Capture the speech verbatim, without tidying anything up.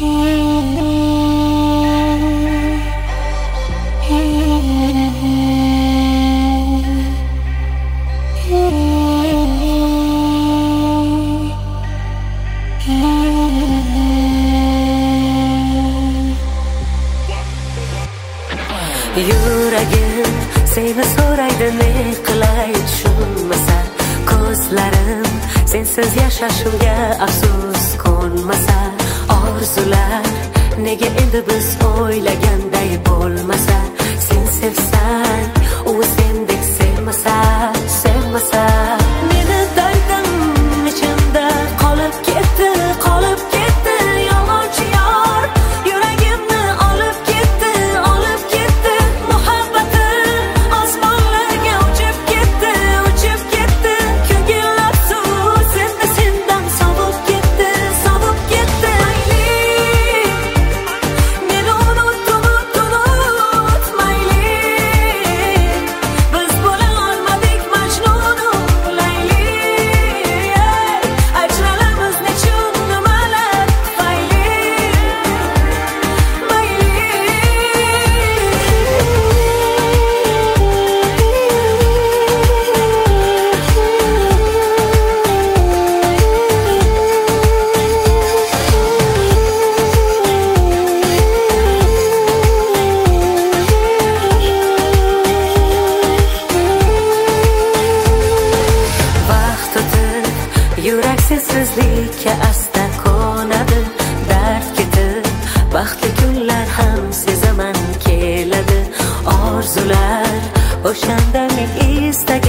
Yuragim seni so'raydi, ne qilay tushunmasa, ko'zlarim sensiz yashashimga afsus qo'nmasa, orzular nega endi biz o'ylaganday bo'lmasa, sen sevsang u sendek sevmasa, sevmasa meni dardim ichimda qolib ketdi, qolib ketdi yolg'onchi yor, yuragimni olib ketdi, olib ketdi muhabbatim osmonlarga uchib ketdi, uchib ketdi ko'ngillar suv senda sendan sovib ketdi, sovib ketdi. Mayli meni unut, unut, unut, mayli biz bo'la olmadik Majnunu Layli, ajralamiz nechun nimalar tufayli, mayli. Vaqt o'tib yurak sensizlikka asta ko'nadi, dard ketib baxtli kunlar ham sezaman keladi, orzular o'shanda men istagan